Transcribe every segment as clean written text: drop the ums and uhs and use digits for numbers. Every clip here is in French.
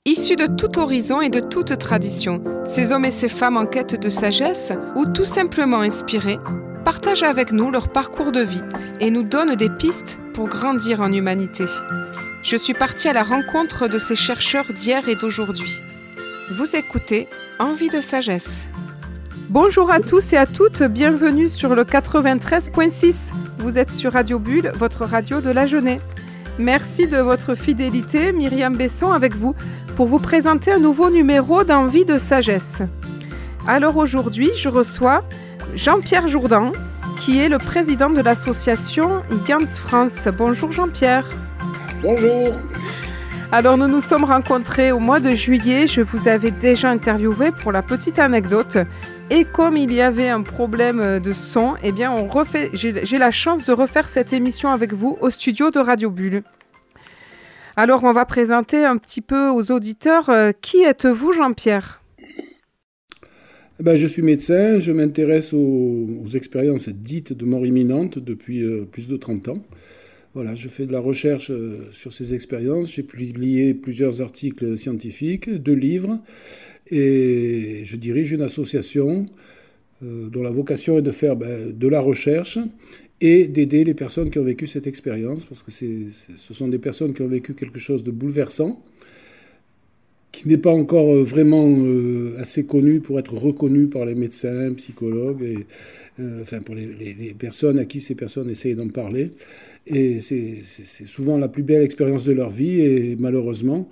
Issus de tout horizon et de toute tradition, ces hommes et ces femmes en quête de sagesse ou tout simplement inspirés partagent avec nous leur parcours de vie et nous donnent des pistes pour grandir en humanité. Je suis partie à la rencontre de ces chercheurs d'hier et d'aujourd'hui. Vous écoutez Envie de sagesse. Bonjour à tous et à toutes, bienvenue sur le 93.6. Vous êtes sur Radio Bulle, votre radio de la Genée. Merci de votre fidélité, Myriam Besson avec vous, pour vous présenter un nouveau numéro d'Envie de sagesse. Alors aujourd'hui, je reçois Jean-Pierre Jourdan, qui est le président de l'association Jans France. Bonjour Jean-Pierre. Bonjour. Alors nous nous sommes rencontrés au mois de juillet, je vous avais déjà interviewé pour la petite anecdote. Et comme il y avait un problème de son, eh bien j'ai la chance de refaire cette émission avec vous au studio de Radio Bulle. Alors on va présenter un petit peu aux auditeurs. Qui êtes-vous Jean-Pierre ? Je suis médecin, je m'intéresse aux expériences dites de mort imminente depuis plus de 30 ans. Voilà, je fais de la recherche sur ces expériences, j'ai publié plusieurs articles scientifiques, 2 livres, et je dirige une association dont la vocation est de faire de la recherche et d'aider les personnes qui ont vécu cette expérience, parce que ce sont des personnes qui ont vécu quelque chose de bouleversant, qui n'est pas encore vraiment assez connu pour être reconnu par les médecins, psychologues, et pour les personnes à qui ces personnes essayent d'en parler. Et c'est souvent la plus belle expérience de leur vie, et malheureusement,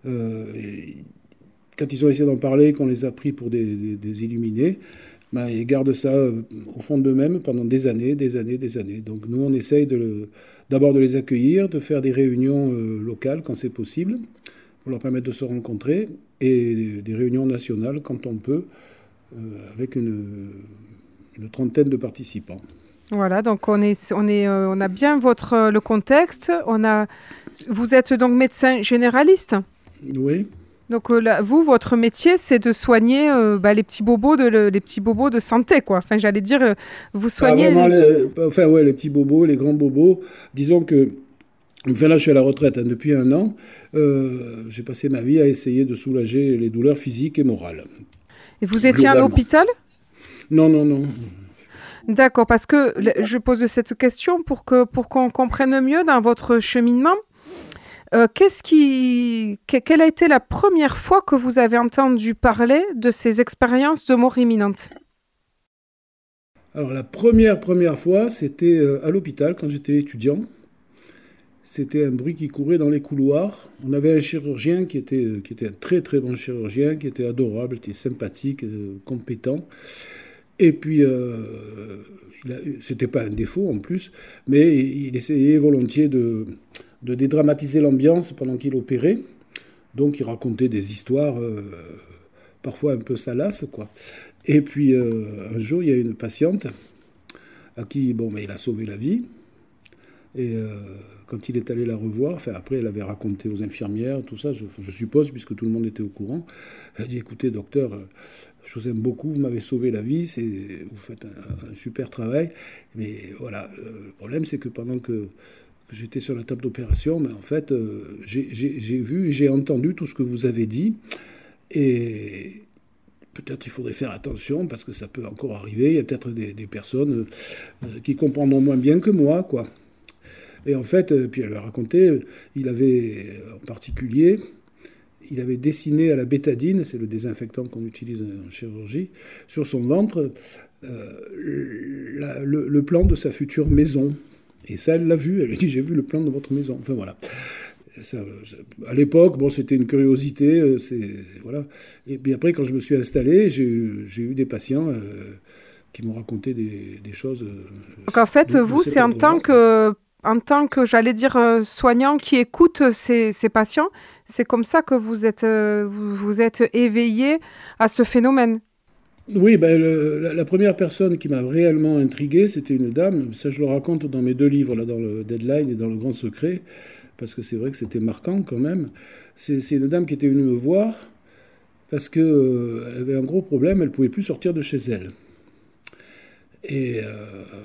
quand ils ont essayé d'en parler, qu'on les a pris pour des illuminés, ils gardent ça au fond d'eux-mêmes pendant des années. Donc nous, on essaye d'abord de les accueillir, de faire des réunions locales quand c'est possible, pour leur permettre de se rencontrer, et des réunions nationales quand on peut, avec une trentaine de participants. Voilà, donc on a bien le contexte. Vous êtes donc médecin généraliste ? Oui. Donc votre métier, c'est de soigner les petits bobos de santé, quoi. Enfin, j'allais dire, vous soignez... les petits bobos, les grands bobos. Disons que... là, je suis à la retraite depuis 1 an. J'ai passé ma vie à essayer de soulager les douleurs physiques et morales. Et vous étiez à l'hôpital ? Non. D'accord, parce que je pose cette question pour qu'on comprenne mieux dans votre cheminement. Quelle a été la première fois que vous avez entendu parler de ces expériences de mort imminente ? Alors la première fois, c'était à l'hôpital quand j'étais étudiant. C'était un bruit qui courait dans les couloirs. On avait un chirurgien qui était un très très bon chirurgien, qui était adorable, qui était sympathique, compétent. Et puis, c'était pas un défaut en plus, mais il essayait volontiers de dédramatiser l'ambiance pendant qu'il opérait. Donc il racontait des histoires parfois un peu salaces, quoi. Et puis un jour, il y a une patiente à qui il a sauvé la vie. Et quand il est allé la revoir, après elle avait raconté aux infirmières, tout ça, je suppose, puisque tout le monde était au courant. Elle a dit, écoutez docteur, je vous aime beaucoup, vous m'avez sauvé la vie, vous faites un super travail. Mais voilà, le problème c'est que pendant que j'étais sur la table d'opération, en fait, j'ai vu et j'ai entendu tout ce que vous avez dit. Et peut-être il faudrait faire attention, parce que ça peut encore arriver. Il y a peut-être des personnes qui comprendront moins bien que moi, quoi. Et en fait, puis elle a raconté, il avait en particulier, il avait dessiné à la bétadine, c'est le désinfectant qu'on utilise en chirurgie, sur son ventre, le plan de sa future maison. Et ça, elle l'a vu. Elle lui a dit, j'ai vu le plan de votre maison. Enfin, voilà. Ça, à l'époque, c'était une curiosité. Voilà. Et puis après, quand je me suis installé, j'ai eu des patients qui m'ont raconté des choses. Donc en fait, vous, c'est en tant que, j'allais dire, soignant qui écoute ces patients, c'est comme ça que vous êtes éveillé à ce phénomène. Oui, la première personne qui m'a réellement intrigué, c'était une dame. Ça, je le raconte dans mes 2 livres, là, dans le Deadline et dans le Grand Secret, parce que c'est vrai que c'était marquant quand même. C'est une dame qui était venue me voir parce qu'elle avait un gros problème, elle ne pouvait plus sortir de chez elle. Et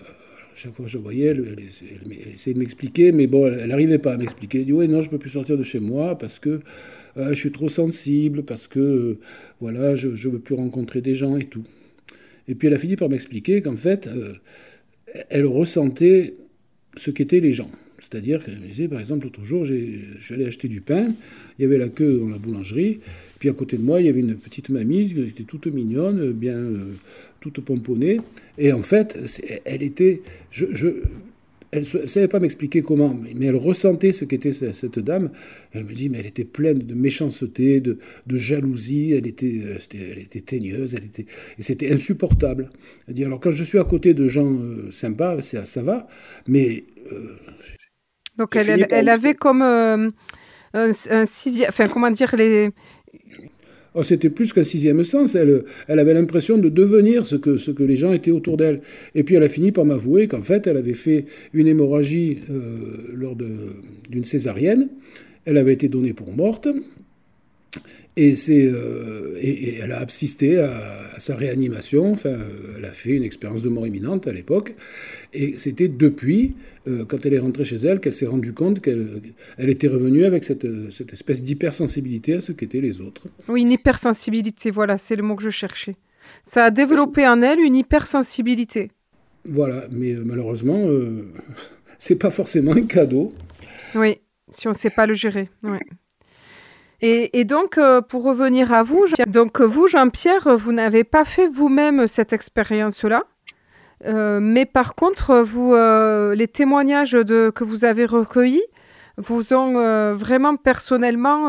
chaque fois que je voyais, elle essayait de m'expliquer, mais bon, elle n'arrivait pas à m'expliquer. Elle dit, oui, non, je ne peux plus sortir de chez moi parce que je suis trop sensible, parce que voilà, je ne veux plus rencontrer des gens et tout. Et puis elle a fini par m'expliquer qu'en fait, elle ressentait ce qu'étaient les gens. C'est-à-dire qu'elle me disait, par exemple, l'autre jour, je suis allé acheter du pain, il y avait la queue dans la boulangerie, puis à côté de moi, il y avait une petite mamie qui était toute mignonne, bien toute pomponnée, et en fait, elle était... Elle ne savait pas m'expliquer comment, mais elle ressentait ce qu'était cette dame. Elle me dit, mais elle était pleine de méchanceté, de jalousie, elle était teigneuse, et c'était insupportable. Elle dit, alors quand je suis à côté de gens sympas, ça va, mais... Donc elle avait comme un sixième... Enfin, comment dire, Oh, c'était plus qu'un sixième sens. Elle avait l'impression de devenir ce que les gens étaient autour d'elle. Et puis elle a fini par m'avouer qu'en fait, elle avait fait une hémorragie lors d'une césarienne. Elle avait été donnée pour morte. Et elle a assisté à sa réanimation. Enfin, elle a fait une expérience de mort imminente à l'époque. Et c'était depuis, quand elle est rentrée chez elle, qu'elle s'est rendue compte qu'elle était revenue avec cette espèce d'hypersensibilité à ce qu'étaient les autres. Oui, une hypersensibilité, voilà, c'est le mot que je cherchais. Ça a développé en elle une hypersensibilité. Voilà, mais malheureusement, c'est pas forcément un cadeau. Oui, si on ne sait pas le gérer, oui. Et donc, pour revenir à vous, vous, Jean-Pierre, vous n'avez pas fait vous-même cette expérience-là, mais par contre, les témoignages que vous avez recueillis vous ont vraiment personnellement,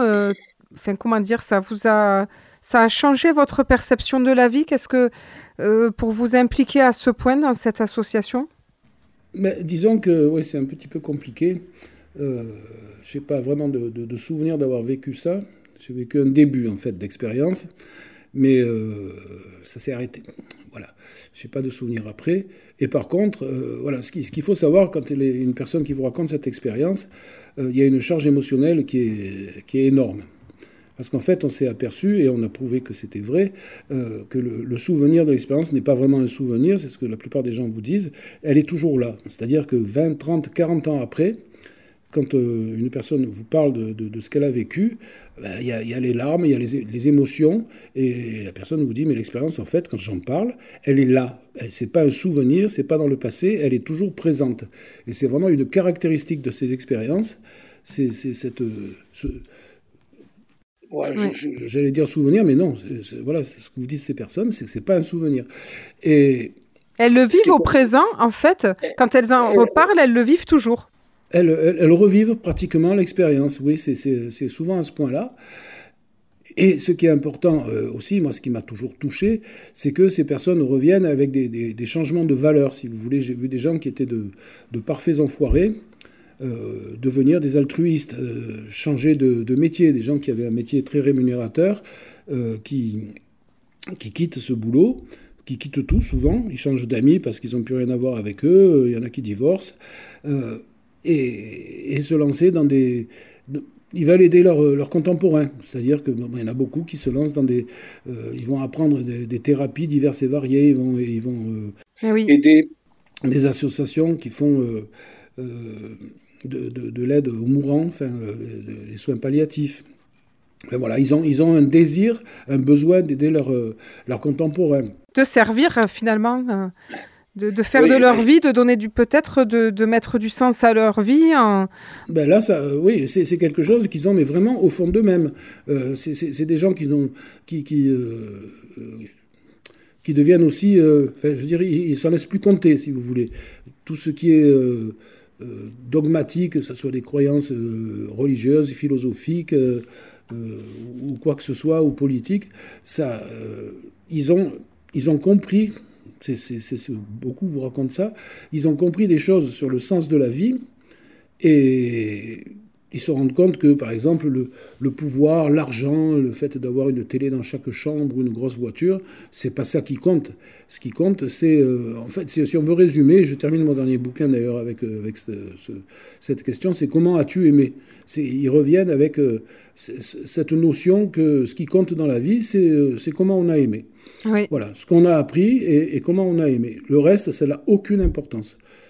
ça a changé votre perception de la vie. Qu'est-ce que, pour vous impliquer à ce point dans cette association ? Mais disons que oui, c'est un petit peu compliqué. Je n'ai pas vraiment de souvenir d'avoir vécu ça. J'ai vécu un début en fait d'expérience, mais ça s'est arrêté. Voilà, je n'ai pas de souvenir après. Et par contre, voilà, ce qu'il faut savoir quand il y a une personne qui vous raconte cette expérience, il y a une charge émotionnelle qui est énorme. Parce qu'en fait, on s'est aperçu, et on a prouvé que c'était vrai, que le souvenir de l'expérience n'est pas vraiment un souvenir, c'est ce que la plupart des gens vous disent, elle est toujours là. C'est-à-dire que 20, 30, 40 ans après, quand une personne vous parle de ce qu'elle a vécu, il y a les larmes, il y a les émotions, et la personne vous dit, mais l'expérience, en fait, quand j'en parle, elle est là. C'est pas un souvenir, c'est pas dans le passé, elle est toujours présente. Et c'est vraiment une caractéristique de ces expériences, c'est cette... J'allais dire souvenir, mais non. Voilà, ce que vous disent ces personnes, c'est que c'est pas un souvenir. Et elles le vivent au présent, en fait. Quand elles en reparlent, elles le vivent toujours. Elles revivent pratiquement l'expérience. Oui, c'est souvent à ce point-là. Et ce qui est important aussi, moi, ce qui m'a toujours touché, c'est que ces personnes reviennent avec des changements de valeur, si vous voulez. J'ai vu des gens qui étaient de parfaits enfoirés, devenir des altruistes, changer de métier, des gens qui avaient un métier très rémunérateur, qui quittent ce boulot, qui quittent tout souvent, ils changent d'amis parce qu'ils n'ont plus rien à voir avec eux, il y en a qui divorcent, et se lancer dans des... Ils veulent aider leurs contemporains, c'est-à-dire qu'il y en a beaucoup qui se lancent dans des... ils vont apprendre des thérapies diverses et variées, ils vont aider des associations qui font... de l'aide aux mourants, des soins palliatifs. Et voilà, ils ont un désir, un besoin d'aider leurs contemporains. De servir finalement, de faire de leur vie, de donner peut-être de mettre du sens à leur vie. Ben là, c'est quelque chose qu'ils ont, mais vraiment au fond d'eux-mêmes. C'est des gens qui deviennent aussi, je veux dire, ils s'en laissent plus compter, si vous voulez. Tout ce qui est dogmatique, que ce soit des croyances religieuses, philosophiques, ou quoi que ce soit, ou politiques, ça, ils ont compris, beaucoup vous racontent ça, ils ont compris des choses sur le sens de la vie, et ils se rendent compte que, par exemple, le pouvoir, l'argent, le fait d'avoir une télé dans chaque chambre ou une grosse voiture, c'est pas ça qui compte. Ce qui compte, c'est, en fait, si on veut résumer, je termine mon dernier bouquin d'ailleurs avec cette question, c'est comment as-tu aimé ? Ils reviennent avec cette notion que ce qui compte dans la vie, c'est comment on a aimé. Oui. Voilà, ce qu'on a appris et comment on a aimé. Le reste, ça n'a aucune importance.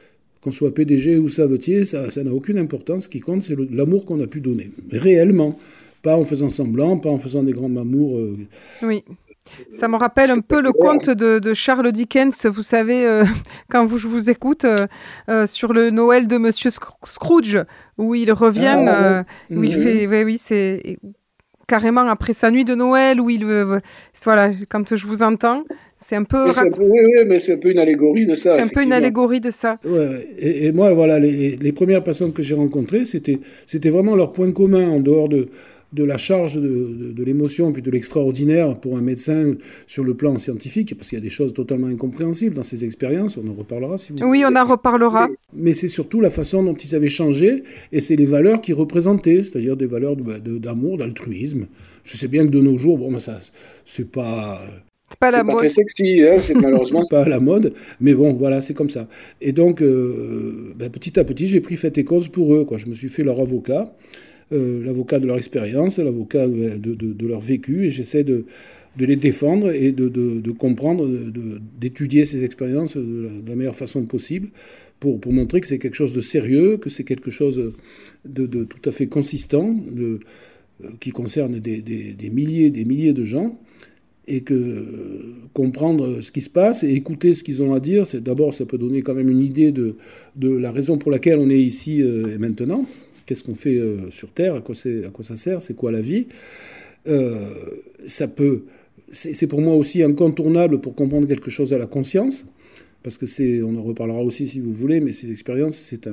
qu'on soit PDG ou savetier, ça n'a aucune importance. Ce qui compte, c'est l'amour qu'on a pu donner, réellement. Pas en faisant semblant, pas en faisant des grands amours. Oui. Ça me rappelle un peu le conte de Charles Dickens, vous savez, quand je vous écoute, sur le Noël de Monsieur Scrooge, où il revient, où il fait... Oui, c'est carrément après sa nuit de Noël, où il... voilà, quand je vous entends, c'est un peu... Oui, mais c'est un peu une allégorie de ça. C'est un peu une allégorie de ça. Ouais, et moi, voilà, les premières personnes que j'ai rencontrées, c'était vraiment leur point commun, en dehors de la charge de l'émotion puis de l'extraordinaire pour un médecin sur le plan scientifique, parce qu'il y a des choses totalement incompréhensibles dans ces expériences, on en reparlera si vous voulez. On en reparlera. Mais c'est surtout la façon dont ils avaient changé, et c'est les valeurs qu'ils représentaient, c'est-à-dire des valeurs d'amour, d'altruisme. Je sais bien que de nos jours, bon, ça, c'est pas... C'est pas très sexy, hein, c'est malheureusement pas à la mode, mais bon, voilà, c'est comme ça. Et donc, petit à petit, j'ai pris fait et cause pour eux, quoi. Je me suis fait leur avocat. L'avocat de leur expérience, l'avocat de leur vécu, et j'essaie de les défendre et de comprendre, d'étudier ces expériences de la meilleure façon possible pour montrer que c'est quelque chose de sérieux, que c'est quelque chose de tout à fait consistant, qui concerne des milliers de gens, et que comprendre ce qui se passe et écouter ce qu'ils ont à dire, d'abord, ça peut donner quand même une idée de la raison pour laquelle on est ici et maintenant. Qu'est-ce qu'on fait sur Terre, à quoi ça sert, c'est quoi la vie. C'est pour moi aussi incontournable pour comprendre quelque chose à la conscience, parce que on en reparlera aussi si vous voulez, mais ces expériences, c'est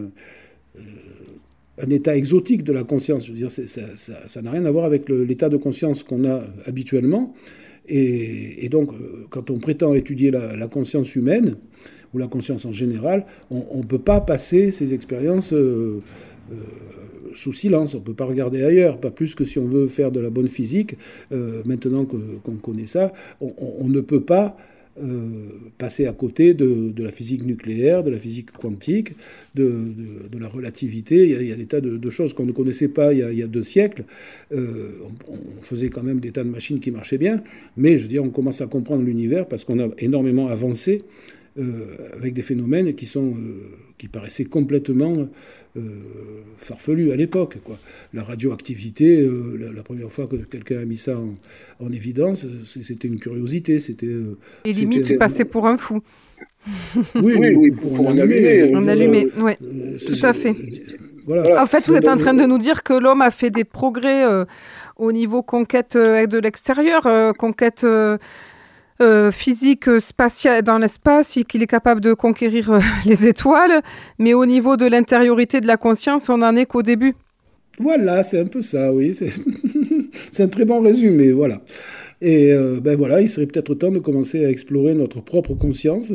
un état exotique de la conscience. Je veux dire, ça n'a rien à voir avec l'état de conscience qu'on a habituellement. Et donc, quand on prétend étudier la conscience humaine, ou la conscience en général, on ne peut pas passer ces expériences sous silence. On ne peut pas regarder ailleurs, pas plus que si on veut faire de la bonne physique. Maintenant qu'on connaît ça, on ne peut pas passer à côté de la physique nucléaire, de la physique quantique, de la relativité. Il y a des tas de choses qu'on ne connaissait pas il y a 2 siècles. On faisait quand même des tas de machines qui marchaient bien, mais je veux dire, on commence à comprendre l'univers parce qu'on a énormément avancé avec des phénomènes qui paraissaient complètement farfelus à l'époque, quoi. La radioactivité, la première fois que quelqu'un a mis ça en évidence, c'était une curiosité. Et limite, c'est passé pour un fou. Oui, pour en allumer. En allumer, oui, tout à fait. Voilà. En fait, vous êtes en train de nous dire que l'homme a fait des progrès au niveau conquête de l'extérieur, conquête... physique spatiale dans l'espace, qu'il est capable de conquérir les étoiles, mais au niveau de l'intériorité de la conscience, on n'en est qu'au début. Voilà, c'est un peu ça, oui. C'est un très bon résumé, voilà. Et voilà, il serait peut-être temps de commencer à explorer notre propre conscience,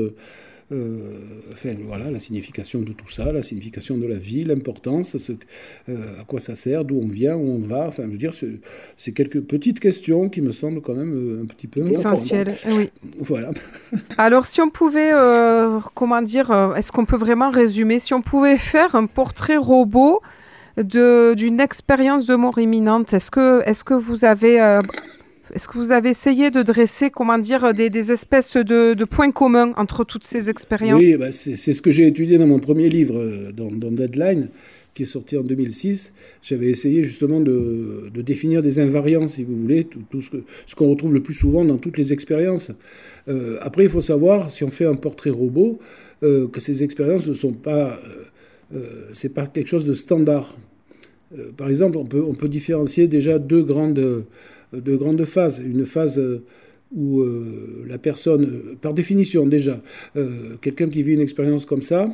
la signification de tout ça, la signification de la vie, l'importance, à quoi ça sert, d'où on vient, où on va. Enfin, je veux dire, c'est quelques petites questions qui me semblent quand même un petit peu essentielles. Oui. Voilà. Alors, si on pouvait, est-ce qu'on peut vraiment résumer, si on pouvait faire un portrait robot d'une expérience de mort imminente, est-ce que vous avez essayé de dresser, des espèces de points communs entre toutes ces expériences ? Oui, c'est ce que j'ai étudié dans mon premier livre, dans Deadline, qui est sorti en 2006. J'avais essayé justement de définir des invariants, si vous voulez, tout ce qu'on retrouve le plus souvent dans toutes les expériences. Après, il faut savoir, si on fait un portrait robot, que ces expériences ne sont pas... c'est pas quelque chose de standard. Par exemple, on peut différencier déjà deux grandes phases. Une phase où la personne, par définition déjà, quelqu'un qui vit une expérience comme ça,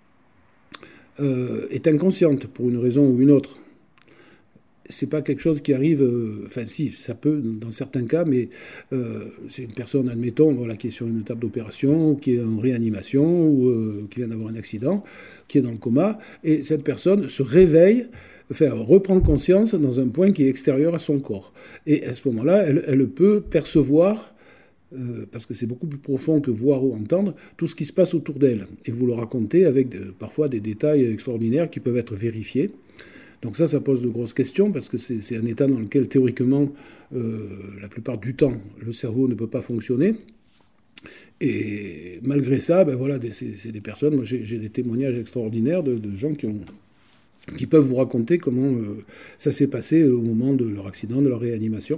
est inconsciente pour une raison ou une autre. C'est pas quelque chose qui arrive... si, ça peut dans certains cas, mais c'est une personne, admettons, qui est sur une table d'opération, ou qui est en réanimation, ou qui vient d'avoir un accident, qui est dans le coma, et cette personne se réveille, reprend conscience dans un point qui est extérieur à son corps. Et à ce moment-là, elle peut percevoir, parce que c'est beaucoup plus profond que voir ou entendre, tout ce qui se passe autour d'elle. Et vous le racontez avec parfois des détails extraordinaires qui peuvent être vérifiés. Donc ça pose de grosses questions, parce que c'est un état dans lequel, théoriquement, la plupart du temps, le cerveau ne peut pas fonctionner. Et malgré ça, c'est des personnes, moi j'ai des témoignages extraordinaires de gens qui peuvent vous raconter comment ça s'est passé au moment de leur accident, de leur réanimation.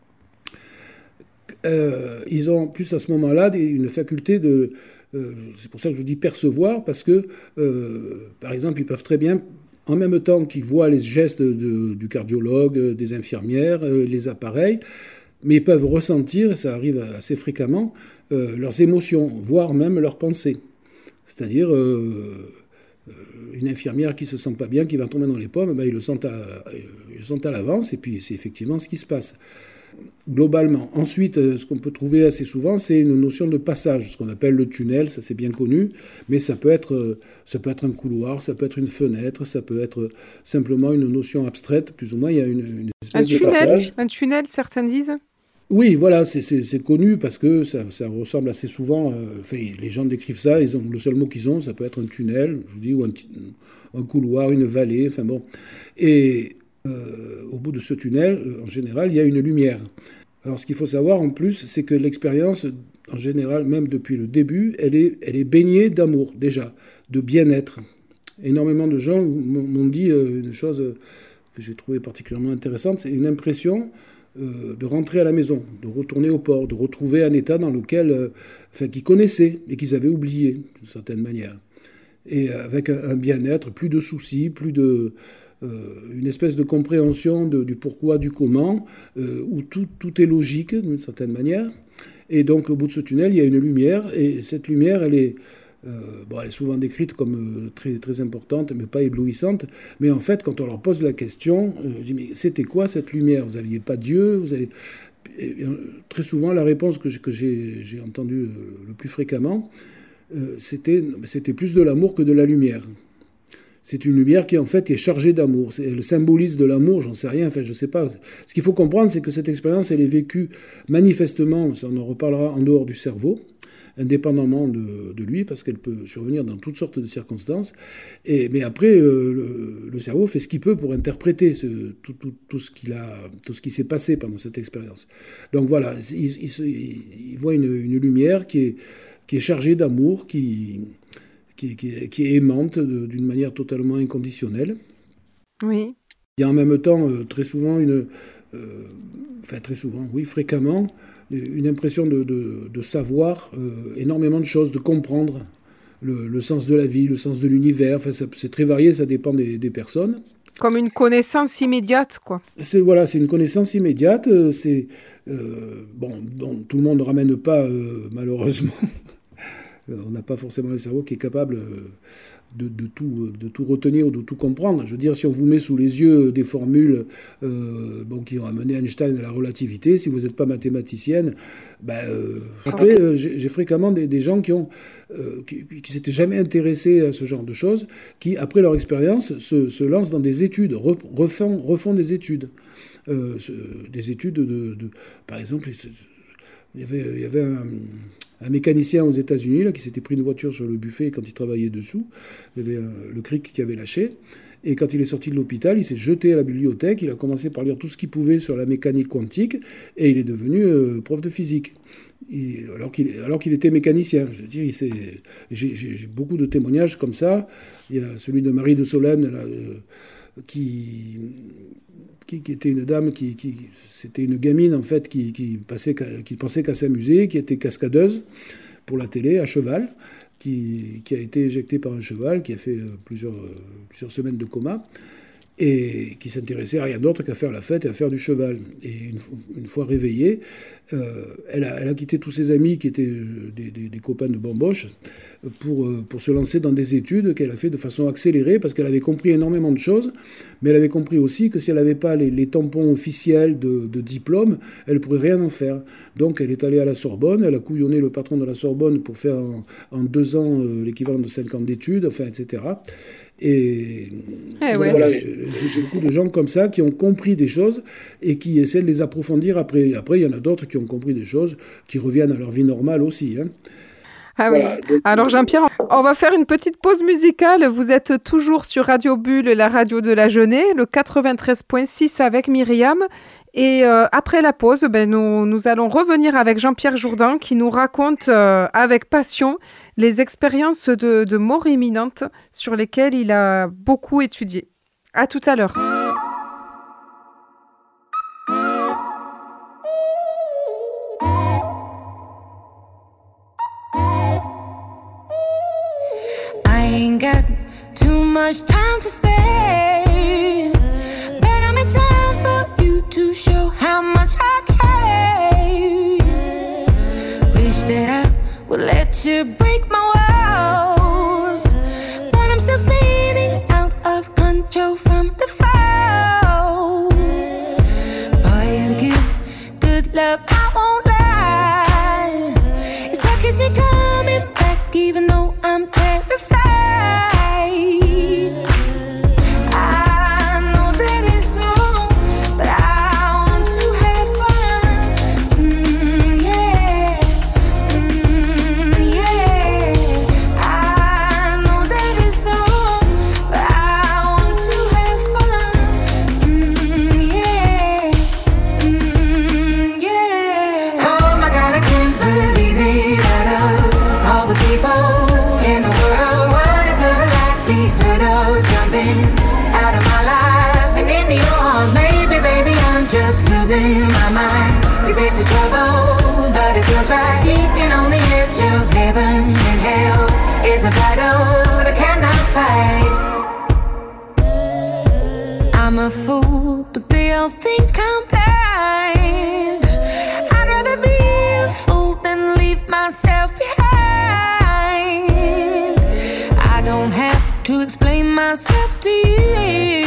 Ils ont en plus à ce moment-là une faculté de... c'est pour ça que je vous dis percevoir, parce que, par exemple, ils peuvent très bien, en même temps qu'ils voient les gestes du cardiologue, des infirmières, les appareils, mais ils peuvent ressentir, et ça arrive assez fréquemment, leurs émotions, voire même leurs pensées. C'est-à-dire, une infirmière qui ne se sent pas bien, qui va tomber dans les pommes, ils le sentent à l'avance, et puis c'est effectivement ce qui se passe. Globalement. Ensuite, ce qu'on peut trouver assez souvent, c'est une notion de passage, ce qu'on appelle le tunnel, ça c'est bien connu, mais ça peut être un couloir, ça peut être une fenêtre, ça peut être simplement une notion abstraite, plus ou moins, il y a une espèce de passage. Un tunnel, certains disent. Oui, voilà, c'est connu parce que ça ressemble assez souvent, les gens décrivent ça, le seul mot qu'ils ont, ça peut être un tunnel, je vous dis, ou un couloir, une vallée, enfin bon. Et au bout de ce tunnel, en général, il y a une lumière. Alors ce qu'il faut savoir en plus, c'est que l'expérience, en général, même depuis le début, elle est baignée d'amour, déjà, de bien-être. Énormément de gens m'ont dit une chose que j'ai trouvée particulièrement intéressante, c'est une impression de rentrer à la maison, de retourner au port, de retrouver un état dans lequel, qu'ils connaissaient et qu'ils avaient oublié, d'une certaine manière. Et avec un bien-être, plus de soucis, plus de... une espèce de compréhension du pourquoi, du comment, où tout est logique d'une certaine manière. Et donc au bout de ce tunnel, il y a une lumière, et cette lumière, elle est souvent décrite comme très, très importante, mais pas éblouissante. Mais en fait, quand on leur pose la question, je dis, mais c'était quoi cette lumière ? Vous n'aviez pas Dieu ? Très souvent, la réponse que j'ai entendue le plus fréquemment, c'était plus de l'amour que de la lumière. C'est une lumière qui, en fait, est chargée d'amour. Elle symbolise de l'amour, j'en sais rien, je sais pas. Ce qu'il faut comprendre, c'est que cette expérience, elle est vécue manifestement, ça on en reparlera, en dehors du cerveau, indépendamment de lui, parce qu'elle peut survenir dans toutes sortes de circonstances. Mais après, le cerveau fait ce qu'il peut pour interpréter tout ce qui s'est passé pendant cette expérience. Donc voilà, il voit une lumière qui est chargée d'amour, qui est aimante d'une manière totalement inconditionnelle. Oui. Il y a en même temps très souvent fréquemment, une impression de savoir énormément de choses, de comprendre le sens de la vie, le sens de l'univers. C'est très varié, ça dépend des personnes. Comme une connaissance immédiate, quoi. C'est une connaissance immédiate. Tout le monde ne ramène pas, malheureusement. On n'a pas forcément un cerveau qui est capable de tout retenir ou de tout comprendre. Je veux dire, si on vous met sous les yeux des formules qui ont amené Einstein à la relativité, si vous n'êtes pas mathématicienne, après, j'ai fréquemment des gens qui s'étaient jamais intéressés à ce genre de choses, qui, après leur expérience, se lancent dans des études, refont des études. Des études par exemple, il y avait un mécanicien aux États-Unis là, qui s'était pris une voiture sur le buffet quand il travaillait dessous. Il y avait le cric qui avait lâché. Et quand il est sorti de l'hôpital, il s'est jeté à la bibliothèque. Il a commencé par lire tout ce qu'il pouvait sur la mécanique quantique. Et il est devenu prof de physique. Alors qu'il était mécanicien. Je veux dire, j'ai beaucoup de témoignages comme ça. Il y a celui de Marie de Solesmes, là, qui était une dame, c'était une gamine en fait, qui pensait qu'à s'amuser, qui était cascadeuse pour la télé, à cheval, qui a été éjectée par un cheval, qui a fait plusieurs semaines de coma, et qui s'intéressait à rien d'autre qu'à faire la fête et à faire du cheval. Et une fois réveillée, elle a quitté tous ses amis qui étaient des copains de bamboche pour se lancer dans des études qu'elle a fait de façon accélérée, parce qu'elle avait compris énormément de choses, mais elle avait compris aussi que si elle n'avait pas les tampons officiels de diplôme, elle ne pourrait rien en faire. Donc elle est allée à la Sorbonne, elle a couillonné le patron de la Sorbonne pour faire en 2 ans l'équivalent de 5 ans d'études, etc. Et voilà, j'ai beaucoup de gens comme ça qui ont compris des choses et qui essaient de les approfondir après. Après, il y en a d'autres qui ont compris des choses qui reviennent à leur vie normale aussi. Hein. Ah voilà. Oui. Alors Jean-Pierre, on va faire une petite pause musicale. Vous êtes toujours sur Radio Bulle, la radio de la Jeunesse, le 93.6 avec Myriam. Et après la pause, nous allons revenir avec Jean-Pierre Jourdan qui nous raconte avec passion les expériences de mort imminente sur lesquelles il a beaucoup étudié. À tout à l'heure. Got too much time to spare, but I'm in time for you to show how much I care. Wish that I would let you break my walls, but I'm still spinning out of control from the fall. Boy, you give good love, I won't lie. It's what keeps me coming back, even though I'm terrified. My mind, 'cause it's a trouble, but it feels right. Keeping on the edge of heaven and hell is a battle that I cannot fight. I'm a fool, but they all think I'm blind. I'd rather be a fool than leave myself behind. I don't have to explain myself to you.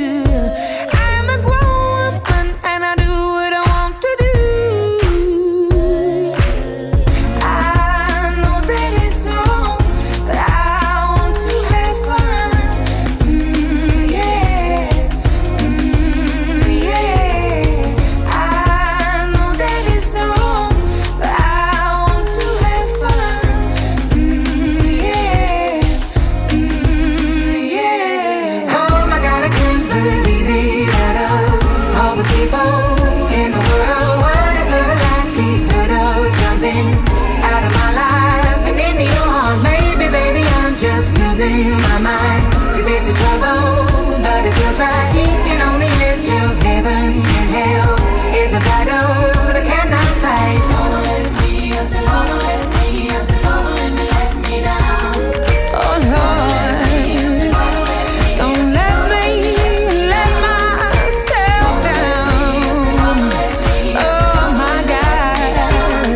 My mind, 'cause it's a trouble, but it feels right. Keeping on the edge of heaven and hell is a battle that I cannot fight. Lord, don't let me, I said, Lord, don't let me, I said, Lord, don't let me down. Oh Lord, don't let me let myself down. Oh my God,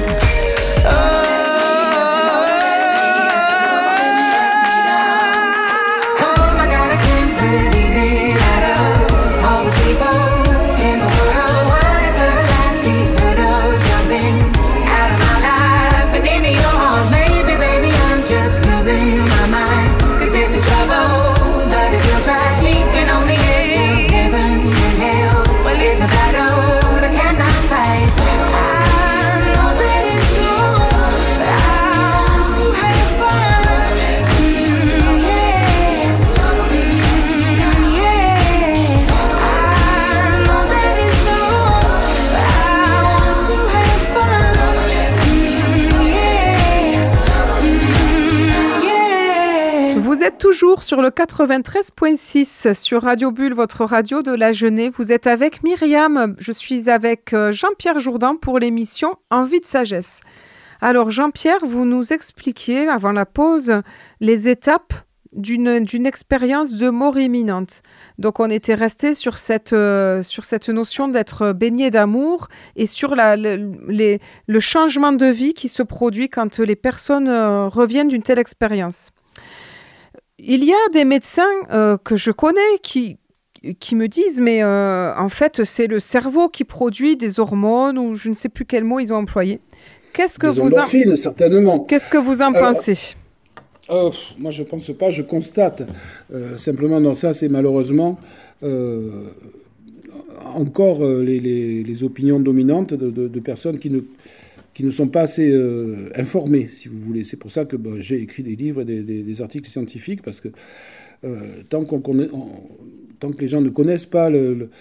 Toujours sur le 93.6 sur Radio Bulle, votre radio de la Genève. Vous êtes avec Myriam. Je suis avec Jean-Pierre Jourdan pour l'émission Envie de sagesse. Alors Jean-Pierre, vous nous expliquiez avant la pause les étapes d'une expérience de mort imminente. Donc on était resté sur cette notion d'être baigné d'amour et sur le changement de vie qui se produit quand les personnes reviennent d'une telle expérience. Il y a des médecins que je connais qui me disent mais en fait c'est le cerveau qui produit des hormones ou je ne sais plus quel mot ils ont employé. Certainement. Qu'est-ce que vous en pensez? Moi je pense pas, je constate simplement dans ça c'est malheureusement encore les opinions dominantes de personnes qui ne sont pas assez informés, si vous voulez. C'est pour ça que j'ai écrit des livres, des articles scientifiques, parce que tant que les gens ne connaissent pas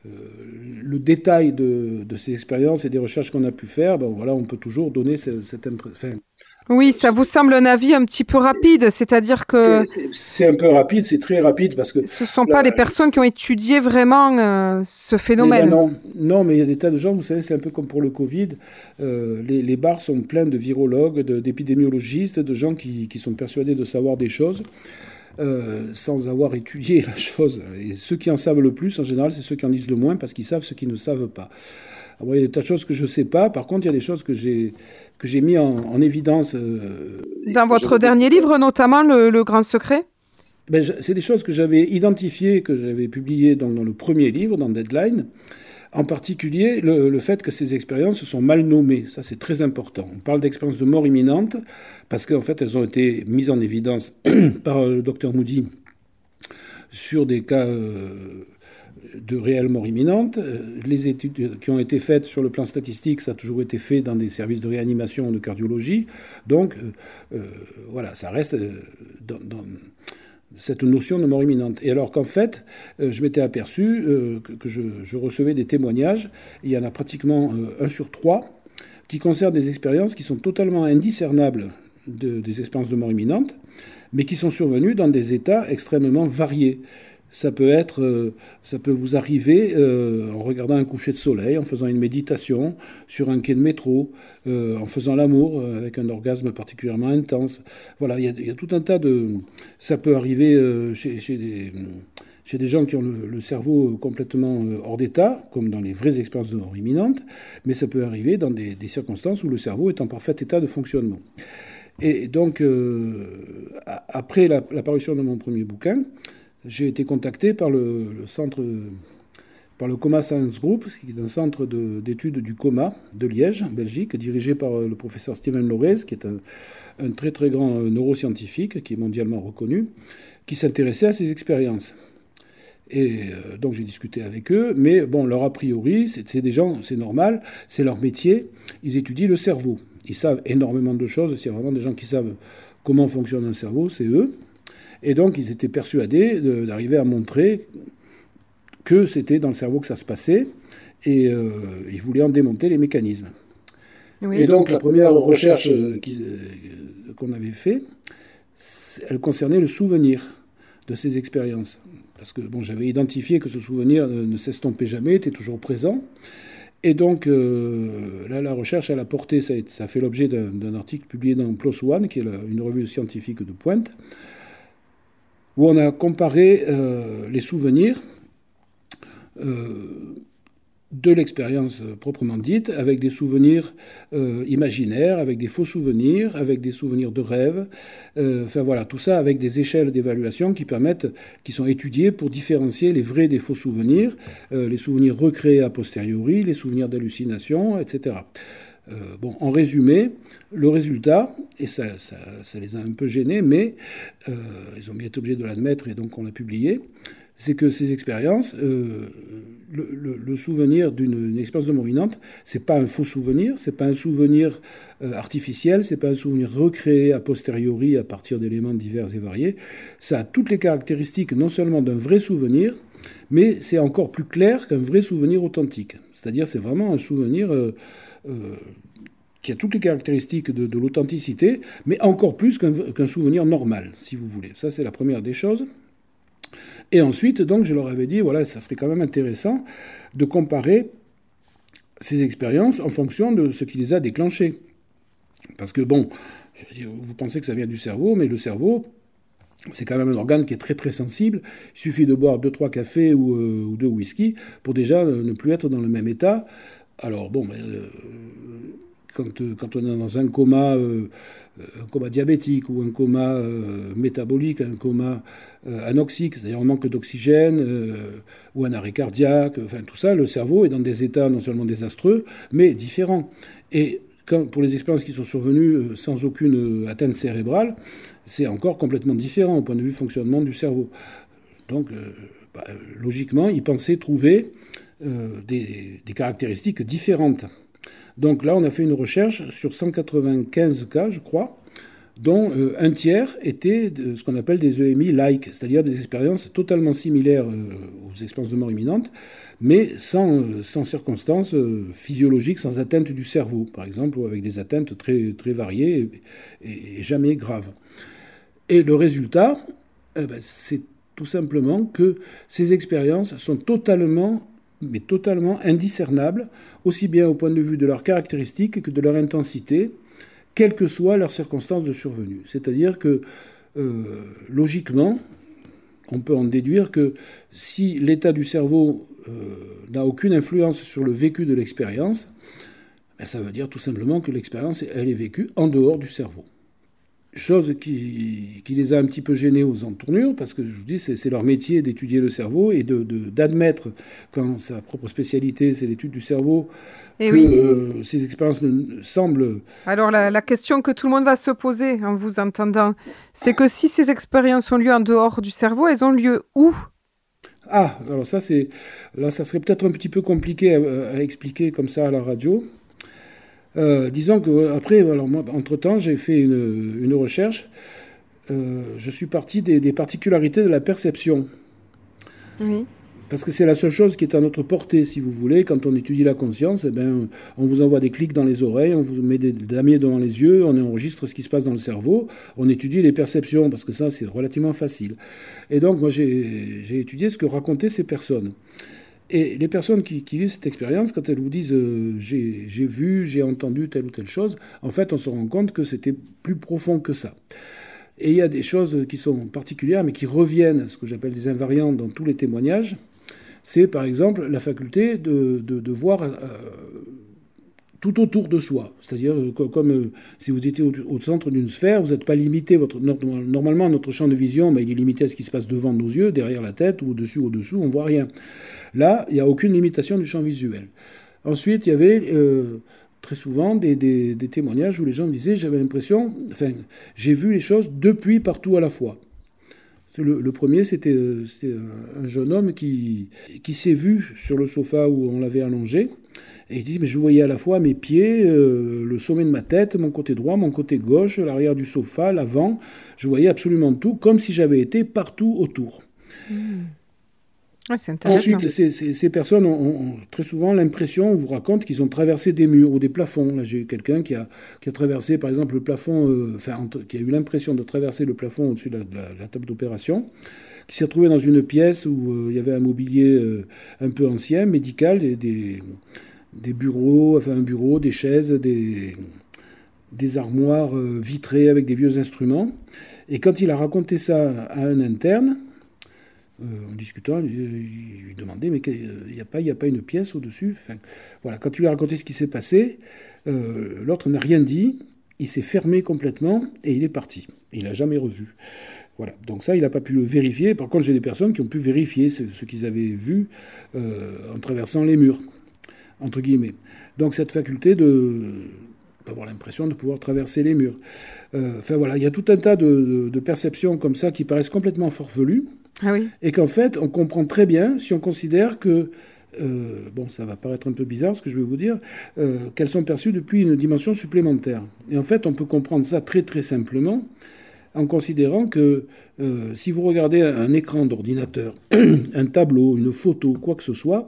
le détail de ces expériences et des recherches qu'on a pu faire, on peut toujours donner cette impression. Oui, ça vous semble un avis un petit peu rapide, c'est-à-dire que... C'est un peu rapide, c'est très rapide parce que... Ce ne sont pas des personnes qui ont étudié vraiment ce phénomène. Non, mais il y a des tas de gens, vous savez, c'est un peu comme pour le Covid. Les bars sont pleins de virologues, d'épidémiologistes, de gens qui sont persuadés de savoir des choses sans avoir étudié la chose. Et ceux qui en savent le plus, en général, c'est ceux qui en disent le moins parce qu'ils savent ce qu'ils ne savent pas. Alors, il y a des tas de choses que je ne sais pas. Par contre, il y a des choses que j'ai mis en évidence. Dans votre dernier livre, notamment, Le Grand Secret ? C'est des choses que j'avais identifiées, que j'avais publiées dans le premier livre, dans Deadline. En particulier, le fait que ces expériences sont mal nommées. Ça, c'est très important. On parle d'expériences de mort imminente parce qu'en fait, elles ont été mises en évidence par le docteur Moody sur des cas de réelle mort imminente. Les études qui ont été faites sur le plan statistique, ça a toujours été fait dans des services de réanimation ou de cardiologie. Donc, ça reste dans cette notion de mort imminente. Et alors qu'en fait, je m'étais aperçu que je recevais des témoignages, il y en a pratiquement 1 sur 3, qui concernent des expériences qui sont totalement indiscernables des expériences de mort imminente, mais qui sont survenues dans des états extrêmement variés. Ça peut vous arriver en regardant un coucher de soleil, en faisant une méditation sur un quai de métro, en faisant l'amour avec un orgasme particulièrement intense. Voilà, il y a tout un tas de... Ça peut arriver chez des gens qui ont le cerveau complètement hors d'état, comme dans les vraies expériences de mort imminente, mais ça peut arriver dans des circonstances où le cerveau est en parfait état de fonctionnement. Et donc, après la parution de mon premier bouquin, j'ai été contacté par le Coma Science Group, qui est un centre d'études du coma de Liège, en Belgique, dirigé par le professeur Steven Lorez, qui est un très très grand neuroscientifique, qui est mondialement reconnu, qui s'intéressait à ces expériences. Et donc j'ai discuté avec eux, mais leur a priori, c'est des gens, c'est normal, c'est leur métier, ils étudient le cerveau. Ils savent énormément de choses, s'il y a vraiment des gens qui savent comment fonctionne un cerveau, c'est eux. Et donc, ils étaient persuadés d'arriver à montrer que c'était dans le cerveau que ça se passait, et ils voulaient en démonter les mécanismes. Oui. Et donc, la première recherche qu'on avait faite, elle concernait le souvenir de ces expériences. Parce que j'avais identifié que ce souvenir ne s'estompait jamais, était toujours présent. Et donc, là, la recherche, elle a porté, ça a fait l'objet d'un article publié dans PLOS ONE, qui est une revue scientifique de pointe, où on a comparé les souvenirs de l'expérience proprement dite, avec des souvenirs imaginaires, avec des faux souvenirs, avec des souvenirs de rêve. Tout ça avec des échelles d'évaluation qui sont étudiées pour différencier les vrais des faux souvenirs, les souvenirs recréés a posteriori, les souvenirs d'hallucination, etc. En résumé, le résultat, et ça les a un peu gênés, mais ils ont bien été obligés de l'admettre et donc on l'a publié, c'est que ces expériences, le souvenir d'une expérience de mort imminente, c'est pas un faux souvenir, c'est pas un souvenir artificiel, c'est pas un souvenir recréé a posteriori à partir d'éléments divers et variés. Ça a toutes les caractéristiques non seulement d'un vrai souvenir, mais c'est encore plus clair qu'un vrai souvenir authentique. C'est-à-dire c'est vraiment un souvenir qui a toutes les caractéristiques de l'authenticité, mais encore plus qu'un souvenir normal, si vous voulez. Ça, c'est la première des choses. Et ensuite, donc, je leur avais dit, ça serait quand même intéressant de comparer ces expériences en fonction de ce qui les a déclenchées. Parce que, vous pensez que ça vient du cerveau, mais le cerveau, c'est quand même un organe qui est très très sensible. Il suffit de boire 2-3 cafés ou 2 whisky pour déjà ne plus être dans le même état. Alors, quand on est dans un coma diabétique ou un coma métabolique, un coma anoxique, c'est-à-dire un manque d'oxygène ou un arrêt cardiaque, tout ça, le cerveau est dans des états non seulement désastreux, mais différents. Et pour les expériences qui sont survenues sans aucune atteinte cérébrale, c'est encore complètement différent au point de vue fonctionnement du cerveau. Donc, logiquement, ils pensaient trouver des caractéristiques différentes. Donc là, on a fait une recherche sur 195 cas, je crois, dont un tiers était ce qu'on appelle des EMI-like, c'est-à-dire des expériences totalement similaires aux expériences de mort imminente, mais sans circonstances physiologiques, sans atteinte du cerveau, par exemple, ou avec des atteintes très, très variées et jamais graves. Et le résultat, c'est tout simplement que ces expériences sont totalement indiscernables, aussi bien au point de vue de leurs caractéristiques que de leur intensité, quelles que soient leurs circonstances de survenue. C'est-à-dire que, logiquement, on peut en déduire que si l'état du cerveau n'a aucune influence sur le vécu de l'expérience, ça veut dire tout simplement que l'expérience, elle est vécue en dehors du cerveau. Chose qui les a un petit peu gênés aux entournures, parce que je vous dis, c'est leur métier d'étudier le cerveau et d'admettre, quand sa propre spécialité, c'est l'étude du cerveau, ces expériences semblent... Alors la question que tout le monde va se poser en vous entendant, c'est que si ces expériences ont lieu en dehors du cerveau, elles ont lieu où ? Ah, alors ça serait peut-être un petit peu compliqué à expliquer comme ça à la radio. Disons qu'après, alors moi, entre-temps, j'ai fait une recherche. Je suis parti des particularités de la perception. Oui. Parce que c'est la seule chose qui est à notre portée, si vous voulez. Quand on étudie la conscience, on vous envoie des clics dans les oreilles, on vous met des damiers devant les yeux, on enregistre ce qui se passe dans le cerveau, on étudie les perceptions, parce que ça, c'est relativement facile. Et donc, moi, j'ai étudié ce que racontaient ces personnes. Et les personnes qui vivent cette expérience, quand elles vous disent j'ai vu, j'ai entendu telle ou telle chose, en fait, on se rend compte que c'était plus profond que ça. Et il y a des choses qui sont particulières, mais qui reviennent, ce que j'appelle des invariants dans tous les témoignages. C'est par exemple la faculté de voir tout autour de soi. C'est-à-dire comme si vous étiez au centre d'une sphère, vous n'êtes pas limité. Normalement, notre champ de vision, il est limité à ce qui se passe devant nos yeux, derrière la tête, ou au-dessus, au-dessous, on ne voit rien. Là, il n'y a aucune limitation du champ visuel. Ensuite, il y avait très souvent des témoignages où les gens disaient, j'avais l'impression, j'ai vu les choses depuis partout à la fois. Le premier, c'était un jeune homme qui s'est vu sur le sofa où on l'avait allongé. Et il dit, mais je voyais à la fois mes pieds, le sommet de ma tête, mon côté droit, mon côté gauche, l'arrière du sofa, l'avant. Je voyais absolument tout, comme si j'avais été partout autour. Ouais, c'est intéressant. Ensuite, ces personnes ont très souvent l'impression, on vous raconte qu'ils ont traversé des murs ou des plafonds. Là, j'ai eu quelqu'un qui a traversé, par exemple, le plafond, qui a eu l'impression de traverser le plafond au-dessus de la table d'opération, qui s'est retrouvé dans une pièce où il y avait un mobilier un peu ancien, médical, et des bureaux, un bureau, des chaises, des armoires vitrées avec des vieux instruments. Et quand il a raconté ça à un interne, en discutant, il lui demandait, mais il n'y a pas une pièce au-dessus ? Voilà, quand il lui a raconté ce qui s'est passé, l'autre n'a rien dit, il s'est fermé complètement et il est parti. Il n'a jamais revu. Voilà, donc ça, il n'a pas pu le vérifier. Par contre, j'ai des personnes qui ont pu vérifier ce qu'ils avaient vu en traversant les murs, entre guillemets. Donc cette faculté d'avoir l'impression de pouvoir traverser les murs. Voilà, il y a tout un tas de perceptions comme ça qui paraissent complètement farfelues. Ah oui. Et qu'en fait, on comprend très bien si on considère que, ça va paraître un peu bizarre ce que je vais vous dire, qu'elles sont perçues depuis une dimension supplémentaire. Et en fait, on peut comprendre ça très très simplement en considérant que si vous regardez un écran d'ordinateur, un tableau, une photo, quoi que ce soit,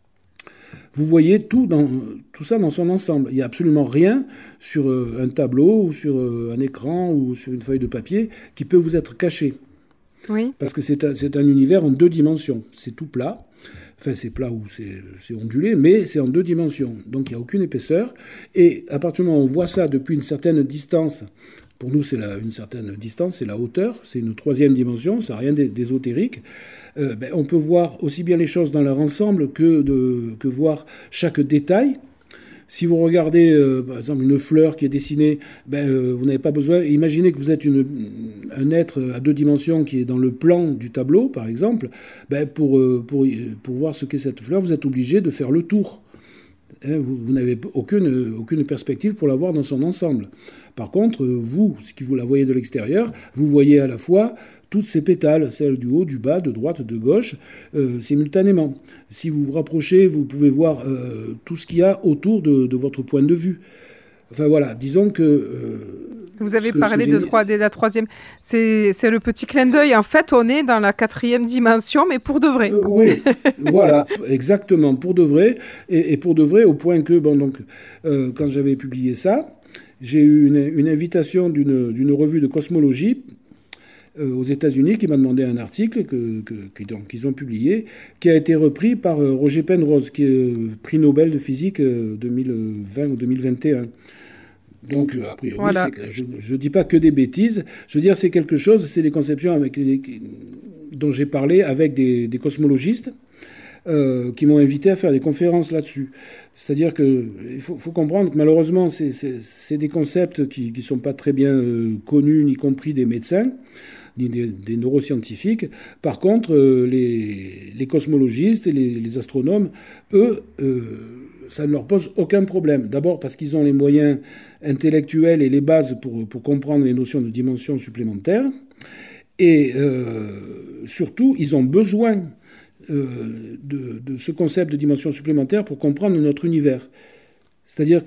vous voyez tout ça dans son ensemble. Il n'y a absolument rien sur un tableau ou sur un écran ou sur une feuille de papier qui peut vous être caché. Oui. Parce que c'est un univers en 2 dimensions. C'est tout plat. C'est plat ou c'est ondulé, mais c'est en 2 dimensions. Donc il n'y a aucune épaisseur. Et à partir du moment où on voit ça depuis une certaine distance, pour nous c'est une certaine distance, c'est la hauteur, c'est une 3e dimension, ça n'a rien d'ésotérique. On peut voir aussi bien les choses dans leur ensemble que voir chaque détail. Si vous regardez, par exemple, une fleur qui est dessinée, vous n'avez pas besoin... Imaginez que vous êtes un être à 2 dimensions qui est dans le plan du tableau, par exemple. Pour voir ce qu'est cette fleur, vous êtes obligé de faire le tour. Vous n'avez aucune perspective pour la voir dans son ensemble. Par contre, vous, si vous la voyez de l'extérieur, vous voyez à la fois toutes ces pétales, celles du haut, du bas, de droite, de gauche, simultanément. Si vous vous rapprochez, vous pouvez voir tout ce qu'il y a autour de votre point de vue. Voilà, disons que Vous avez parlé de la troisième. C'est le petit clin d'œil. En fait, on est dans la 4e dimension, mais pour de vrai. Oui, voilà, exactement, pour de vrai. Et pour de vrai, au point que, quand j'avais publié ça, j'ai eu une invitation d'une revue de cosmologie aux États-Unis qui m'a demandé un article qu'ils ont publié, qui a été repris par Roger Penrose, qui est prix Nobel de physique 2020 ou 2021. Donc, a priori, voilà. Je ne dis pas que des bêtises. Je veux dire, c'est quelque chose, c'est des conceptions dont j'ai parlé avec des cosmologistes qui m'ont invité à faire des conférences là-dessus. C'est-à-dire qu'il faut comprendre que malheureusement, c'est des concepts qui ne sont pas très bien connus, ni compris des médecins, ni des neuroscientifiques. Par contre, les cosmologistes et les astronomes, eux, ça ne leur pose aucun problème. D'abord parce qu'ils ont les moyens intellectuels et les bases pour comprendre les notions de dimension supplémentaire. Et surtout, ils ont besoin de ce concept de dimension supplémentaire pour comprendre notre univers. C'est-à-dire que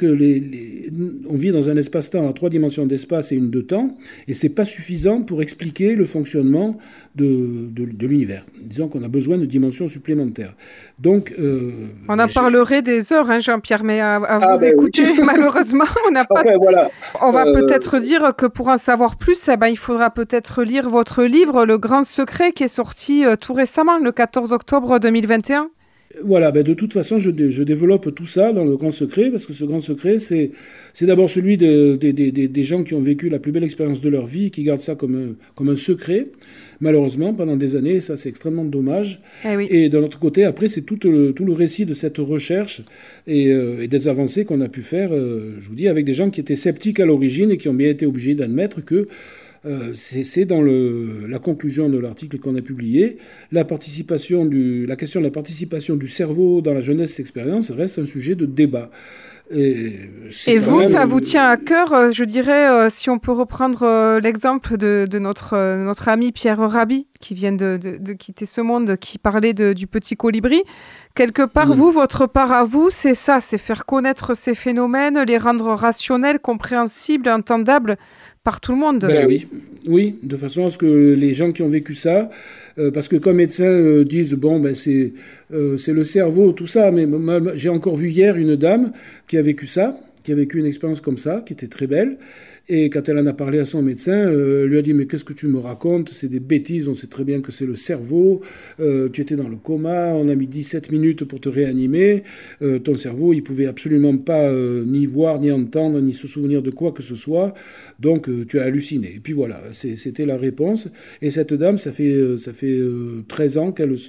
on vit dans un espace-temps à 3 dimensions d'espace et une de temps, et c'est pas suffisant pour expliquer le fonctionnement de l'univers. Disons qu'on a besoin de dimensions supplémentaires. Donc, on en parlerait des heures, hein, Jean-Pierre, mais à vous écouter, oui. Malheureusement, on n'a pas. Voilà. On va peut-être dire que pour en savoir plus, il faudra peut-être lire votre livre, Le Grand Secret, qui est sorti tout récemment, le 14 octobre 2021. Voilà, de toute façon, je développe tout ça dans Le Grand Secret, parce que ce Grand Secret, c'est d'abord celui des gens qui ont vécu la plus belle expérience de leur vie et qui gardent ça comme un secret, malheureusement, pendant des années, et ça, c'est extrêmement dommage. Oui. Et d'un autre côté, après, c'est tout le récit de cette recherche et des avancées qu'on a pu faire, je vous dis, avec des gens qui étaient sceptiques à l'origine et qui ont bien été obligés d'admettre que c'est dans la conclusion de l'article qu'on a publié, la question de la participation du cerveau dans la jeunesse expérience reste un sujet de débat. Et vous, ça vous tient à cœur, je dirais, si on peut reprendre l'exemple de notre ami Pierre Rabhi, qui vient de quitter ce monde, qui parlait du petit colibri. Quelque part, votre part à vous, c'est ça, c'est faire connaître ces phénomènes, les rendre rationnels, compréhensibles, entendables par tout le monde. Oui, de façon à ce que les gens qui ont vécu ça, parce que comme médecins disent, c'est le cerveau, tout ça, mais j'ai encore vu hier une dame qui a vécu ça, qui a vécu une expérience comme ça, qui était très belle, et quand elle en a parlé à son médecin, lui a dit « Mais qu'est-ce que tu me racontes? C'est des bêtises, on sait très bien que c'est le cerveau, tu étais dans le coma, on a mis 17 minutes pour te réanimer, ton cerveau, il pouvait absolument pas ni voir, ni entendre, ni se souvenir de quoi que ce soit, donc tu as halluciné. » Et puis voilà, c'était la réponse. Et cette dame, ça fait 13 ans qu'elle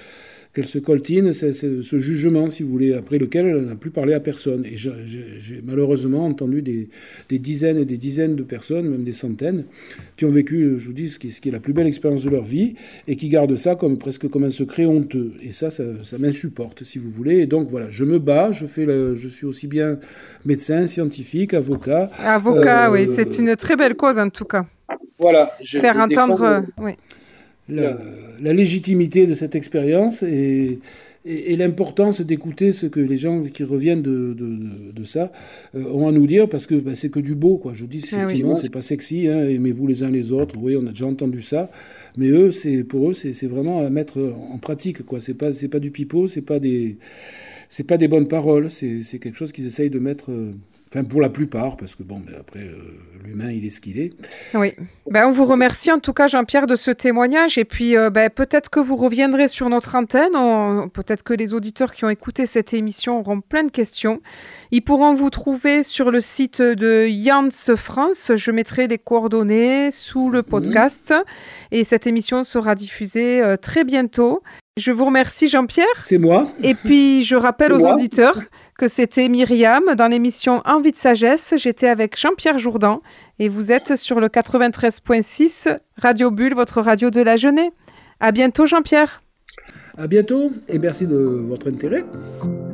se coltine, ce jugement, si vous voulez, après lequel elle n'a plus parlé à personne. Et j'ai malheureusement entendu des dizaines et des dizaines de personnes, même des centaines, qui ont vécu, je vous dis, ce qui est la plus belle expérience de leur vie, et qui gardent ça presque comme un secret honteux. Et ça m'insupporte, si vous voulez. Et donc voilà, je me bats, je suis aussi bien médecin, scientifique, avocat. Avocat, oui, c'est une très belle cause en tout cas. Voilà. Faire entendre... oui. La légitimité de cette expérience et l'importance d'écouter ce que les gens qui reviennent de ça ont à nous dire, parce que c'est que du beau, quoi. Je vous dis, effectivement, c'est pas sexy, hein, aimez-vous les uns les autres, oui, on a déjà entendu ça, mais pour eux, c'est vraiment à mettre en pratique, quoi. C'est pas du pipeau, c'est pas des bonnes paroles, c'est quelque chose qu'ils essayent de mettre... Enfin, pour la plupart, parce que après, l'humain, il est ce qu'il est. Oui. On vous remercie en tout cas, Jean-Pierre, de ce témoignage. Et puis, peut-être que vous reviendrez sur notre antenne. Peut-être que les auditeurs qui ont écouté cette émission auront plein de questions. Ils pourront vous trouver sur le site de Jans France. Je mettrai les coordonnées sous le podcast. Et cette émission sera diffusée très bientôt. Je vous remercie, Jean-Pierre. C'est moi. Et puis, je rappelle aux auditeurs que c'était Myriam dans l'émission Envie de sagesse. J'étais avec Jean-Pierre Jourdan et vous êtes sur le 93.6 Radio Bulle, votre radio de la Genée. À bientôt, Jean-Pierre. À bientôt et merci de votre intérêt.